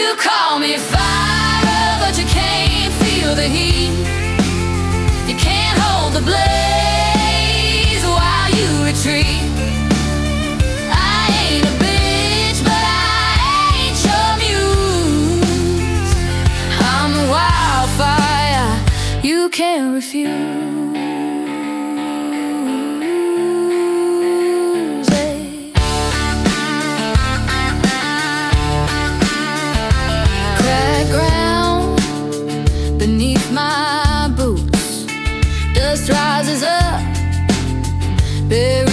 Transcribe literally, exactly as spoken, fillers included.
You call me fire, but you can't feel the heat. You can't hold the blaze while you retreat. I ain't a bitch, but I ain't your muse. I'm the wildfire you can't refuse. Beneath my boots, dust rises up,